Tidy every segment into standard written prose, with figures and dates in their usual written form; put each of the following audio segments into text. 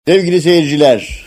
Sevgili seyirciler,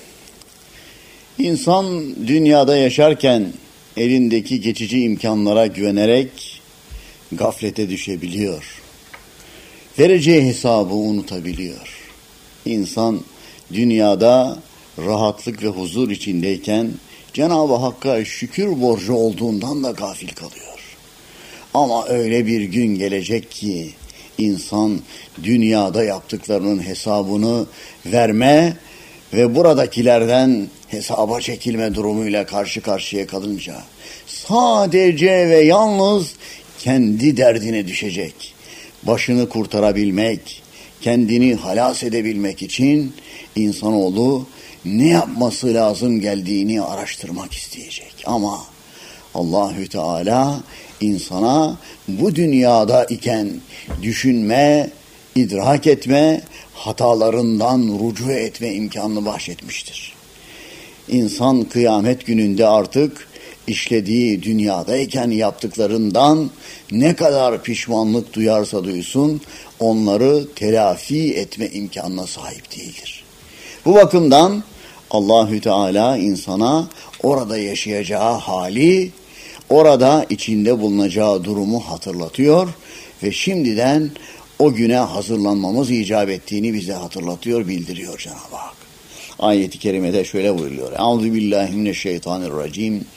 insan dünyada yaşarken elindeki geçici imkanlara güvenerek gaflete düşebiliyor. Vereceği hesabı unutabiliyor. İnsan dünyada rahatlık ve huzur içindeyken Cenab-ı Hakk'a şükür borcu olduğundan da gafil kalıyor. Ama öyle bir gün gelecek ki İnsan dünyada yaptıklarının hesabını verme ve buradakilerden hesaba çekilme durumuyla karşı karşıya kalınca sadece ve yalnız kendi derdine düşecek. Başını kurtarabilmek, kendini halas edebilmek için insanoğlu ne yapması lazım geldiğini araştırmak isteyecek. Ama Allahü Teala insana bu dünyada iken düşünme, idrak etme, hatalarından rücu etme imkanını bahşetmiştir. İnsan kıyamet gününde artık işlediği dünyadayken yaptıklarından ne kadar pişmanlık duyarsa duysun, onları telafi etme imkanına sahip değildir. Bu bakımdan Allahü Teala insana orada yaşayacağı hali, orada içinde bulunacağı durumu hatırlatıyor ve şimdiden o güne hazırlanmamız icap ettiğini bize hatırlatıyor, bildiriyor Cenab-ı Hak. Ayet-i kerimede şöyle buyuruyor. Euzubillahimineşşeytanirracim.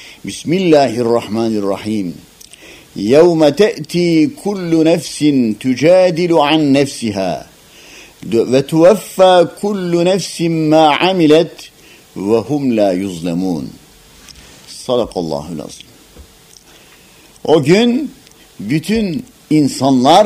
Bismillahirrahmanirrahim. Yevme te'ti kullu nefsin tücadilu an nefsiha ve tuveffa kullu nefsin ma amilet ve hum la yuzlemun. Sadakallahul azim. O gün bütün insanlar,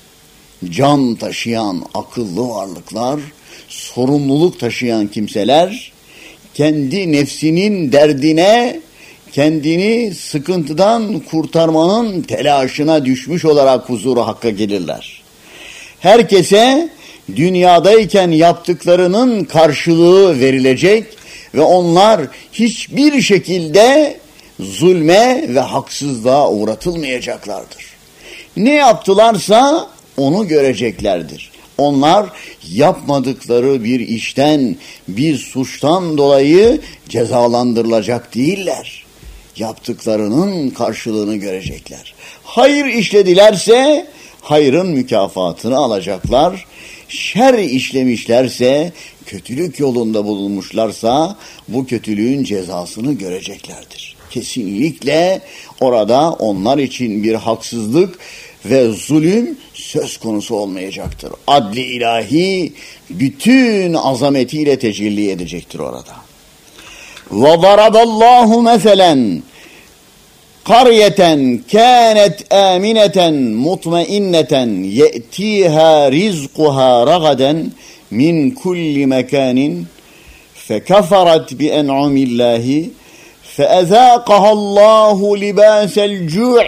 can taşıyan akıllı varlıklar, sorumluluk taşıyan kimseler, kendi nefsinin derdine, kendini sıkıntıdan kurtarmanın telaşına düşmüş olarak huzuru Hakk'a gelirler. Herkese dünyadayken yaptıklarının karşılığı verilecek ve onlar hiçbir şekilde zulme ve haksızlığa uğratılmayacaklardır. Ne yaptılarsa onu göreceklerdir. Onlar yapmadıkları bir işten, bir suçtan dolayı cezalandırılacak değiller. Yaptıklarının karşılığını görecekler. Hayır işledilerse hayrın mükafatını alacaklar. Şer işlemişlerse, kötülük yolunda bulunmuşlarsa bu kötülüğün cezasını göreceklerdir. Kesinlikle orada onlar için bir haksızlık ve zulüm söz konusu olmayacaktır. Adli ilahi bütün azametiyle tecelli edecektir orada. وَضَرَبَ اللّٰهُ مَثَلًا قَرْيَةً كَانَتْ آمِنَةً مُطْمَئِنَّةً يَأْتِيهَا رِزْقُهَا رَغَدًا مِنْ كُلِّ مَكَانٍ فَكَفَرَتْ بِأَنْعُمِ اللّٰهِ فَأَذَاقَهَا اللّٰهُ لِبَاسَ الْجُوعِ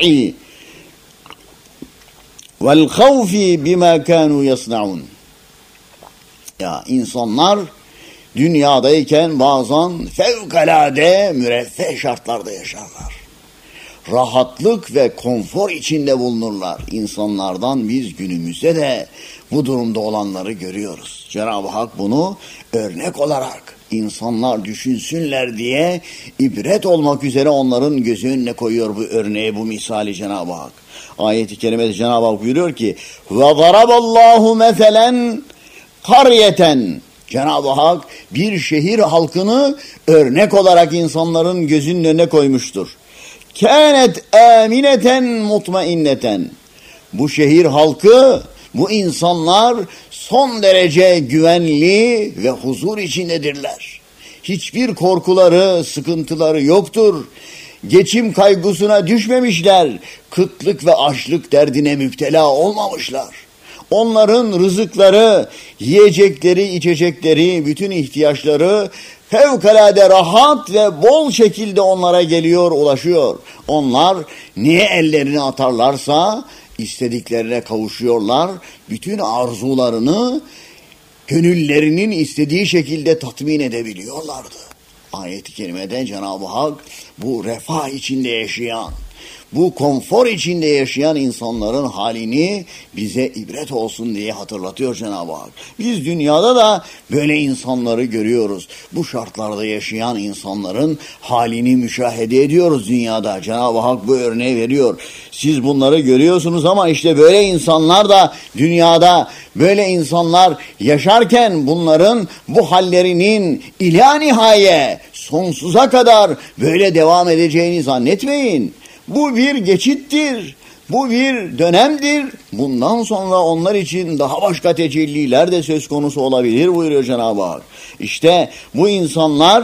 وَالْخَوْفِ بِمَا كَانُوا يَصْنَعُونَ. Ya insanlar dünyadayken bazen fevkalade müreffeh şartlarda yaşarlar. Rahatlık ve konfor içinde bulunurlar. İnsanlardan biz günümüzde de bu durumda olanları görüyoruz. Cenab-ı Hak bunu örnek olarak insanlar düşünsünler diye ibret olmak üzere onların gözü önüne koyuyor bu örneği, bu misali Cenab-ı Hak. Ayet-i kerimede Cenab-ı Hak buyuruyor ki وَضَرَبَ اللّٰهُ مَثَلًا قَرْيَةً. Cenab-ı Hak bir şehir halkını örnek olarak insanların gözünün önüne koymuştur. Kânet âmineten mutmainneten. Bu şehir halkı, bu insanlar son derece güvenli ve huzur içindedirler. Hiçbir korkuları, sıkıntıları yoktur. Geçim kaygısına düşmemişler. Kıtlık ve açlık derdine müptela olmamışlar. Onların rızıkları, yiyecekleri, içecekleri, bütün ihtiyaçları fevkalade rahat ve bol şekilde onlara geliyor, ulaşıyor. Onlar niye ellerini atarlarsa istediklerine kavuşuyorlar. Bütün arzularını gönüllerinin istediği şekilde tatmin edebiliyorlardı. Ayet-i kerimede Cenab-ı Hak bu refah içinde yaşayan, bu konfor içinde yaşayan insanların halini bize ibret olsun diye hatırlatıyor Cenab-ı Hak. Biz dünyada da böyle insanları görüyoruz. Bu şartlarda yaşayan insanların halini müşahede ediyoruz dünyada. Cenab-ı Hak bu örneği veriyor. Siz bunları görüyorsunuz ama işte böyle insanlar da dünyada, böyle insanlar yaşarken bunların bu hallerinin ila nihaye sonsuza kadar böyle devam edeceğini zannetmeyin. Bu bir geçittir. Bu bir dönemdir. Bundan sonra onlar için daha başka tecelliler de söz konusu olabilir buyuruyor Cenab-ı Hak. İşte bu insanlar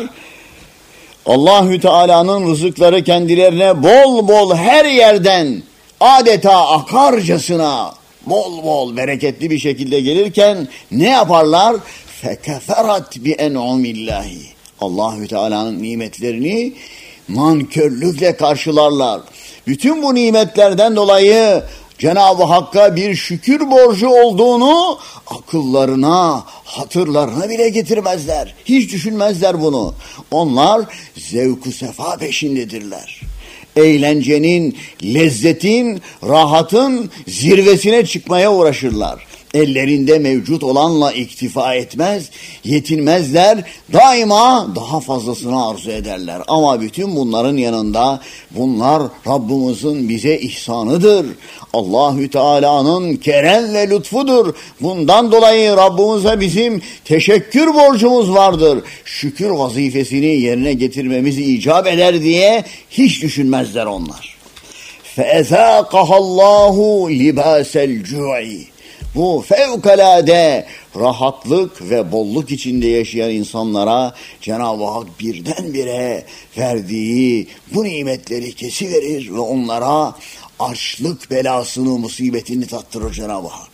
Allahü Teala'nın rızıkları kendilerine bol bol her yerden adeta akarcasına bol bol bereketli bir şekilde gelirken ne yaparlar? Fekeferat bi en'umillahi. Allahü Teala'nın nimetlerini nankörlükle karşılarlar. Bütün bu nimetlerden dolayı Cenab-ı Hakk'a bir şükür borcu olduğunu akıllarına, hatırlarına bile getirmezler. Hiç düşünmezler bunu. Onlar zevk-ı sefa peşindedirler. Eğlencenin, lezzetin, rahatın zirvesine çıkmaya uğraşırlar. Ellerinde mevcut olanla iktifa etmez, yetinmezler, daima daha fazlasını arzu ederler. Ama bütün bunların yanında bunlar Rabbimizin bize ihsanıdır. Allahü Teala'nın kerem ve lütfudur. Bundan dolayı Rabbimize bizim teşekkür borcumuz vardır. Şükür vazifesini yerine getirmemizi icap eder diye hiç düşünmezler onlar. فَاَذَاقَهَا اللّٰهُ لِبَاسَ الْجُوعِ. Bu fevkalade rahatlık ve bolluk içinde yaşayan insanlara Cenab-ı Hak birdenbire verdiği bu nimetleri kesiverir ve onlara açlık belasını, musibetini tattırır Cenab-ı Hak.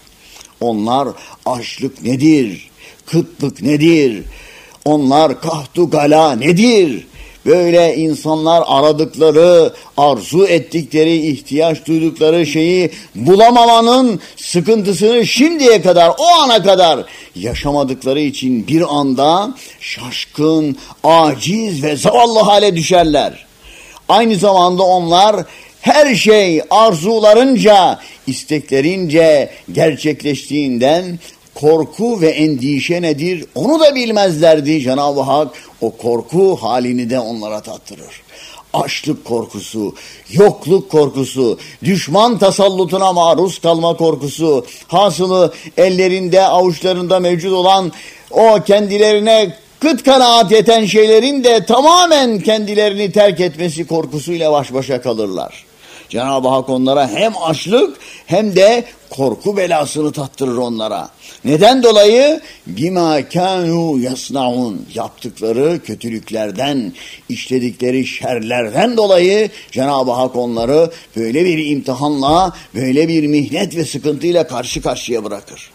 Onlar açlık nedir? Kıtlık nedir? Onlar kahtu gala nedir? Böyle insanlar aradıkları, arzu ettikleri, ihtiyaç duydukları şeyi bulamamanın sıkıntısını şimdiye kadar, o ana kadar yaşamadıkları için bir anda şaşkın, aciz ve zavallı hale düşerler. Aynı zamanda onlar her şey arzularınca, isteklerince gerçekleştiğinden korku ve endişe nedir onu da bilmezlerdi. Cenab-ı Hak o korku halini de onlara tattırır. Açlık korkusu, yokluk korkusu, düşman tasallutuna maruz kalma korkusu, hasılı ellerinde avuçlarında mevcut olan o kendilerine kıt kanaat yeten şeylerin de tamamen kendilerini terk etmesi korkusuyla baş başa kalırlar. Cenab-ı Hak onlara hem açlık hem de korku belasını tattırır onlara. Neden dolayı? Bima kanu yasnaun. Yaptıkları kötülüklerden, işledikleri şerlerden dolayı Cenab-ı Hak onları böyle bir imtihanla, böyle bir mihnet ve sıkıntıyla karşı karşıya bırakır.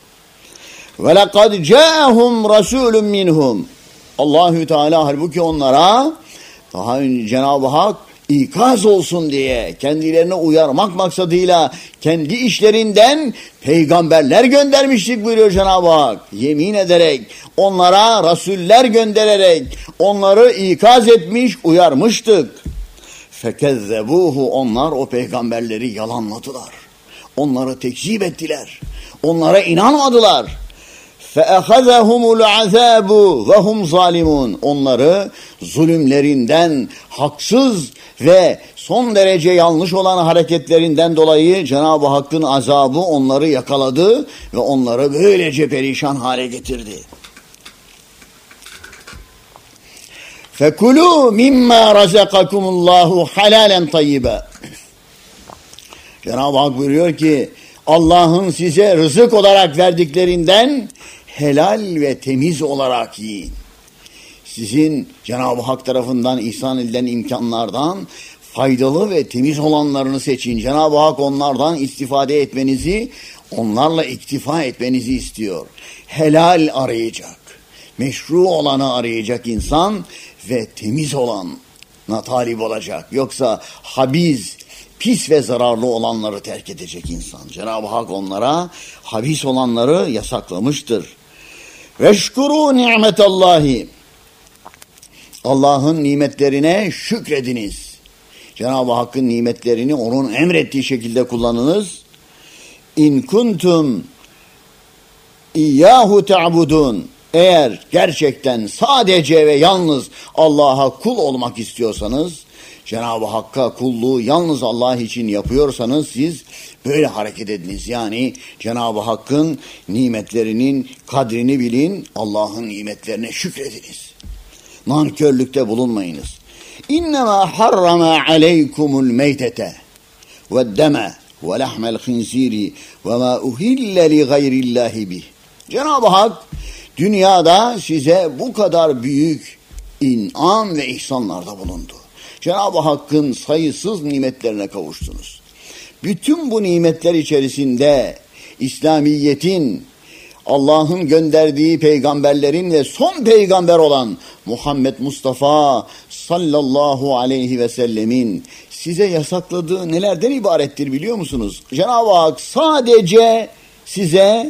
Ve lekad ca'ahum rasulun minhum. Allahü Teala halbuki onlara daha önce Cenab-ı Hak ikaz olsun diye kendilerine uyarmak maksadıyla kendi işlerinden peygamberler göndermiştik buyuruyor Cenab-ı Hak. Yemin ederek onlara rasuller göndererek onları ikaz etmiş, uyarmıştık. Fekezzebuhu, onlar o peygamberleri yalanladılar. Onları tekzip ettiler. Onlara inanmadılar. فَأَخَذَهُمُ الْعَذَابُ وَهُمْ ظَالِمُونَ. Onları zulümlerinden, haksız ve son derece yanlış olan hareketlerinden dolayı Cenab-ı Hakk'ın azabı onları yakaladı ve onları böylece perişan hale getirdi. فَكُلُوا مِمَّا رَزَقَكُمُ اللّٰهُ حَلَالًا طَيِّبًا. Cenab-ı Hak buyuruyor ki Allah'ın size rızık olarak verdiklerinden helal ve temiz olarak yiyin. Sizin Cenab-ı Hak tarafından ihsan edilen imkanlardan faydalı ve temiz olanlarını seçin. Cenab-ı Hak onlardan istifade etmenizi, onlarla iktifa etmenizi istiyor. Helal arayacak, meşru olanı arayacak insan ve temiz olana talip olacak. Yoksa habis, pis ve zararlı olanları terk edecek insan. Cenab-ı Hak onlara habis olanları yasaklamıştır. Veşkuru nimetallahi. Allah'ın nimetlerine şükrediniz. Cenab-ı Hakk'ın nimetlerini onun emrettiği şekilde kullanınız. İn kuntum İyyahu ta'budun. Eğer gerçekten sadece ve yalnız Allah'a kul olmak istiyorsanız, Cenab-ı Hakk'a kulluğu yalnız Allah için yapıyorsanız siz böyle hareket ediniz. Yani Cenab-ı Hakk'ın nimetlerinin kadrini bilin, Allah'ın nimetlerine şükrediniz. Nankörlükte bulunmayınız. İnnemâ harrama aleykumul meytete ve'd-deme ve lahmel khinziri ve mâ uhille li gayrillâhi bih. Cenab-ı Hak dünyada size bu kadar büyük inam ve ihsanlarda bulundu. Cenab-ı Hakk'ın sayısız nimetlerine kavuştunuz. Bütün bu nimetler içerisinde İslamiyet'in, Allah'ın gönderdiği peygamberlerin ve son peygamber olan Muhammed Mustafa sallallahu aleyhi ve sellemin size yasakladığı nelerden ibarettir biliyor musunuz? Cenab-ı Hak sadece size,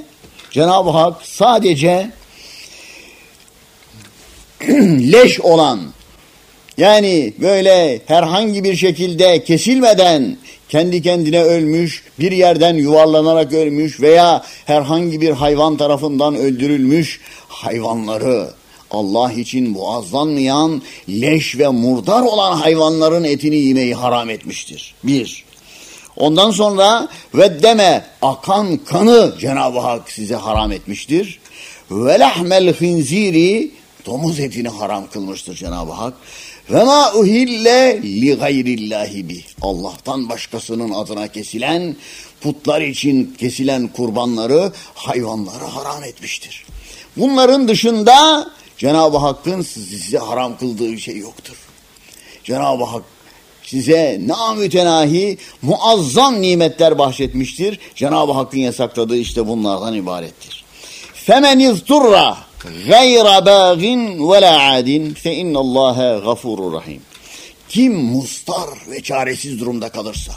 leş olan, yani böyle herhangi bir şekilde kesilmeden kendi kendine ölmüş, bir yerden yuvarlanarak ölmüş veya herhangi bir hayvan tarafından öldürülmüş hayvanları, Allah için muazzanmayan, leş ve murdar olan hayvanların etini yemeyi haram etmiştir. Bir. Ondan sonra ve'd-deme, akan kanı Cenab-ı Hak size haram etmiştir. Ve lahmel khinziri, domuz etini haram kılmıştır Cenab-ı Hak. Ve ma uhille li gayrillahi bih. Allah'tan başkasının adına kesilen, putlar için kesilen kurbanları, hayvanları haram etmiştir. Bunların dışında Cenab-ı Hakk'ın size haram kıldığı bir şey yoktur. Cenab-ı Hak size namütenahi, muazzam nimetler bahşetmiştir. Cenab-ı Hakk'ın yasakladığı işte bunlardan ibarettir. فَمَنْ اِذْتُرَّ غَيْرَ بَاغٍ وَلَا عَادٍ فَاِنَّ اللّٰهَ غَفُورٌ رَحِيمٌ. Kim mustar ve çaresiz durumda kalırsa,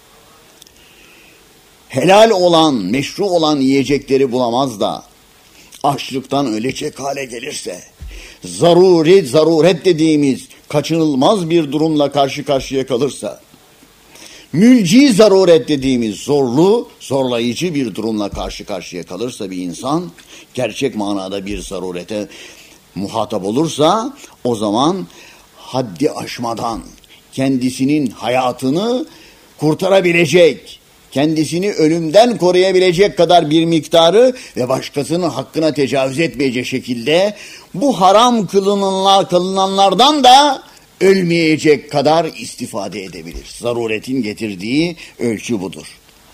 helal olan, meşru olan yiyecekleri bulamaz da, açlıktan ölecek hale gelirse, zaruret dediğimiz kaçınılmaz bir durumla karşı karşıya kalırsa, mülci zaruret dediğimiz zorlayıcı bir durumla karşı karşıya kalırsa bir insan, gerçek manada bir zarurete muhatap olursa, o zaman haddi aşmadan kendisinin hayatını kurtarabilecek, kendisini ölümden koruyabilecek kadar bir miktarı ve başkasının hakkına tecavüz etmeyecek şekilde bu haram kılınanlardan da ölmeyecek kadar istifade edebilir. Zaruretin getirdiği ölçü budur.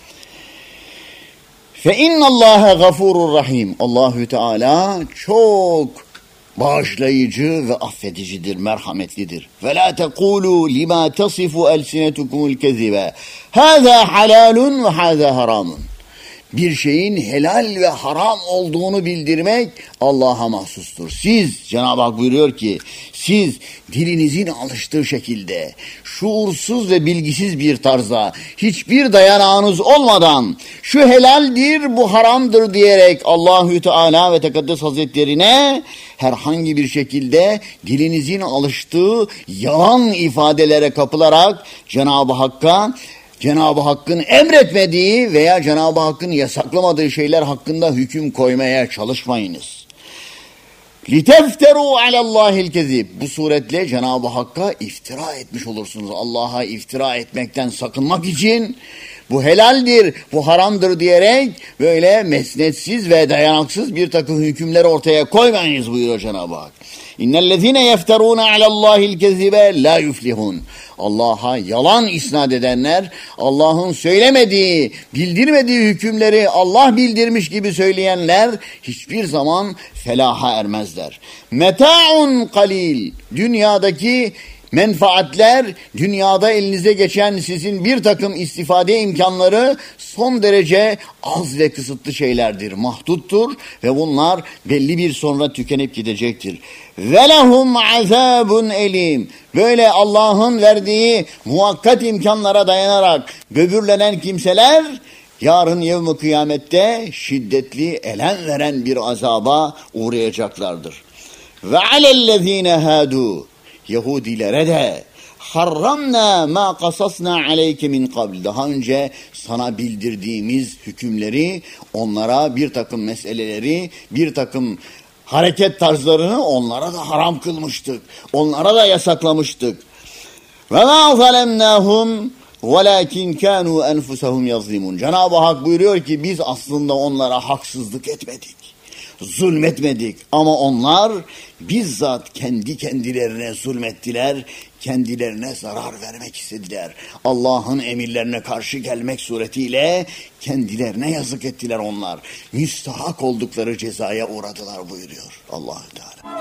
فَاِنَّ اللّٰهَ غَفُورٌ رَحِيمٌ. Allahü Teala çok bağışlayıcı ve affedicidir, merhametlidir. وَلَا تَقُولُوا لِمَا تَصِفُ أَلْسِنَتُكُمُ الْكَذِبَ هَذَا حَلَالٌ وَهَذَا حَرَامٌ. Bir şeyin helal ve haram olduğunu bildirmek Allah'a mahsustur. Siz, Cenab-ı Hak buyuruyor ki, siz dilinizin alıştığı şekilde, şuursuz ve bilgisiz bir tarzda, hiçbir dayanağınız olmadan, şu helaldir, bu haramdır diyerek Allahü Teala ve Tekaddes Hazretlerine herhangi bir şekilde dilinizin alıştığı yalan ifadelere kapılarak Cenab-ı Hakk'ın emretmediği veya Cenab-ı Hakk'ın yasaklamadığı şeyler hakkında hüküm koymaya çalışmayınız. لِتَفْتَرُوا عَلَى اللّٰهِ الْكَذِيبِ. Bu suretle Cenab-ı Hakk'a iftira etmiş olursunuz. Allah'a iftira etmekten sakınmak için bu helaldir, bu haramdır diyerek böyle mesnetsiz ve dayanaksız bir takım hükümler ortaya koymayınız buyuruyor Cenab-ı Hak. İnnellezîne yefterûne alallâhil kezibe lâ yuflihûn. Allah'a yalan isnat edenler, Allah'ın söylemediği, bildirmediği hükümleri Allah bildirmiş gibi söyleyenler hiçbir zaman felaha ermezler. Meta'un kalil. Dünyadaki menfaatler, dünyada elinize geçen sizin bir takım istifade imkanları son derece az ve kısıtlı şeylerdir, mahduttur ve bunlar belli bir sonra tükenip gidecektir. وَلَهُمْ عَذَابٌ elim. Böyle Allah'ın verdiği muhakkat imkanlara dayanarak böbürlenen kimseler, yarın yevm-i kıyamette şiddetli, elem veren bir azaba uğrayacaklardır. وَعَلَى الَّذ۪ينَ هَادُوا. Yahudilere de harramna ma qasasna aleyke min qabl. Daha önce sana bildirdiğimiz hükümleri, onlara bir takım meseleleri, bir takım hareket tarzlarını onlara da haram kılmıştık. Onlara da yasaklamıştık. Ve ma zalemnahum velakin kanu enfusahum yazlimun. Cenab-ı Hak buyuruyor ki biz aslında onlara haksızlık etmedik. Zulmetmedik ama onlar bizzat kendi kendilerine zulmettiler, kendilerine zarar vermek istediler. Allah'ın emirlerine karşı gelmek suretiyle kendilerine yazık ettiler onlar. Müstahak oldukları cezaya uğradılar buyuruyor Allah-u Teala.